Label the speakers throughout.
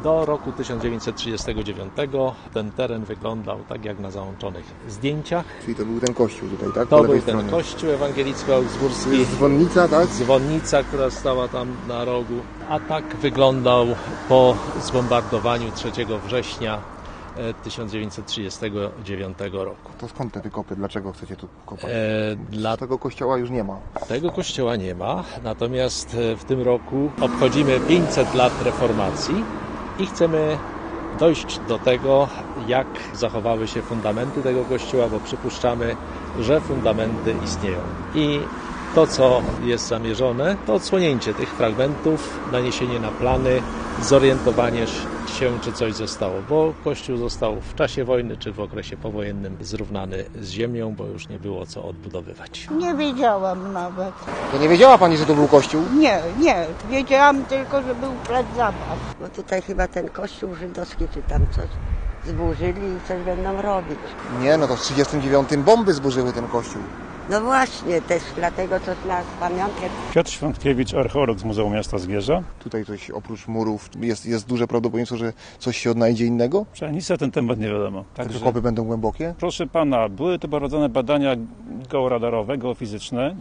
Speaker 1: Do roku 1939 ten teren wyglądał tak jak na załączonych zdjęciach.
Speaker 2: Czyli to był ten kościół tutaj, tak?
Speaker 1: To był ten kościół ewangelicko-augsburski.
Speaker 2: Dzwonnica, tak?
Speaker 1: Dzwonnica, która stała tam na rogu. A tak wyglądał po zbombardowaniu 3 września 1939 roku.
Speaker 2: To skąd te wykopy? Dlaczego chcecie tu kopać?
Speaker 1: Tego
Speaker 2: kościoła już nie ma.
Speaker 1: Tego kościoła nie ma, natomiast w tym roku obchodzimy 500 lat reformacji i chcemy dojść do tego, jak zachowały się fundamenty tego kościoła, bo przypuszczamy, że fundamenty istnieją. I to, co jest zamierzone, to odsłonięcie tych fragmentów, naniesienie na plany, zorientowanie się, czy coś zostało, bo Kościół został w czasie wojny, czy w okresie powojennym zrównany z ziemią, bo już nie było co odbudowywać.
Speaker 3: Nie wiedziałam nawet.
Speaker 2: To nie wiedziała Pani, że to był kościół?
Speaker 3: Nie. Wiedziałam tylko, że był plac zabaw.
Speaker 4: Bo tutaj chyba ten kościół żydowski, czy tam coś zburzyli i coś będą robić.
Speaker 2: Nie, no to w 1939 bomby zburzyły ten kościół.
Speaker 4: No właśnie, też dlatego to na pamiątkę.
Speaker 5: Piotr Świątkiewicz, archeolog z Muzeum Miasta Zgierza.
Speaker 2: Tutaj coś oprócz murów jest duże prawdopodobieństwo, że coś się odnajdzie innego?
Speaker 5: Nic na ten temat nie wiadomo.
Speaker 2: Także kopy będą głębokie?
Speaker 5: Proszę pana, były tu prowadzone badania georadarowe, geofizyczne.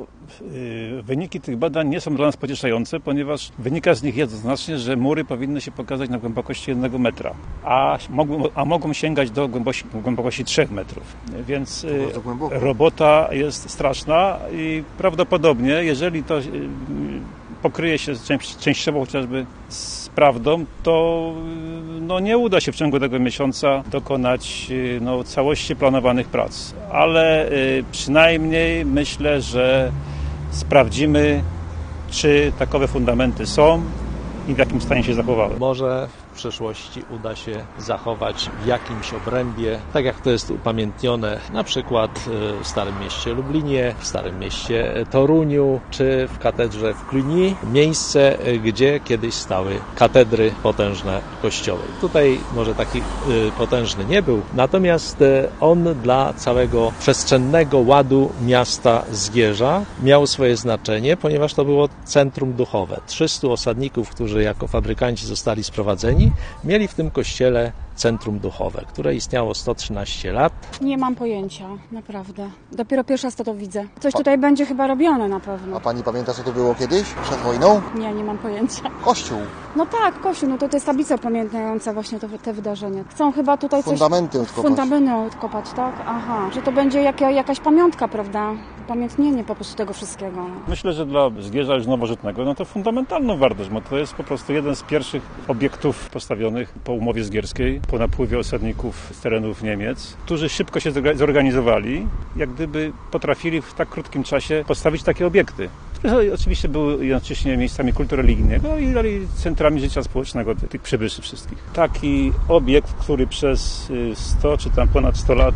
Speaker 5: Wyniki tych badań nie są dla nas pocieszające, ponieważ wynika z nich jednoznacznie, że mury powinny się pokazać na głębokości 1 metra, a mogą sięgać do głębokości 3 metrów. Więc robota jest straszna i prawdopodobnie, jeżeli to pokryje się częściowo chociażby z prawdą, to nie uda się w ciągu tego miesiąca dokonać całości planowanych prac. Ale przynajmniej myślę, że sprawdzimy, czy takowe fundamenty są i w jakim stanie się zachowały.
Speaker 1: Może w przyszłości uda się zachować w jakimś obrębie, tak jak to jest upamiętnione na przykład w Starym Mieście Lublinie, w Starym Mieście Toruniu, czy w katedrze w Cluny, miejsce, gdzie kiedyś stały katedry potężne kościoły. Tutaj może taki potężny nie był, natomiast on dla całego przestrzennego ładu miasta Zgierza miał swoje znaczenie, ponieważ to było centrum duchowe. 300 osadników, którzy jako fabrykanci zostali sprowadzeni, mieli w tym kościele centrum duchowe, które istniało 113 lat.
Speaker 6: Nie mam pojęcia, naprawdę. Dopiero pierwszy raz to widzę. Coś tutaj będzie chyba robione na pewno.
Speaker 2: A pani pamięta, co to było kiedyś? Przed wojną?
Speaker 6: Nie mam pojęcia.
Speaker 2: Kościół.
Speaker 6: No tak, kościół, to jest tablica upamiętniająca właśnie te wydarzenia. Chcą chyba tutaj
Speaker 2: fundamenty
Speaker 6: odkopać, tak? Aha, że to będzie jakaś pamiątka, prawda? Upamiętnienie po prostu tego wszystkiego.
Speaker 5: Myślę, że dla Zgierza już nowożytnego, to fundamentalną wartość, bo to jest po prostu jeden z pierwszych obiektów postawionych po umowie zgierskiej, po napływie osadników z terenów Niemiec, którzy szybko się zorganizowali, jak gdyby potrafili w tak krótkim czasie postawić takie obiekty, które oczywiście były jednocześnie miejscami kultu religijnego i centrami życia społecznego tych przybyszy wszystkich. Taki obiekt, który przez 100 czy tam ponad 100 lat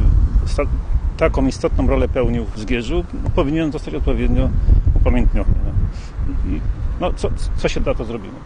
Speaker 5: taką istotną rolę pełnił w Zgierzu, powinien zostać odpowiednio upamiętniony. Co się da, to zrobimy.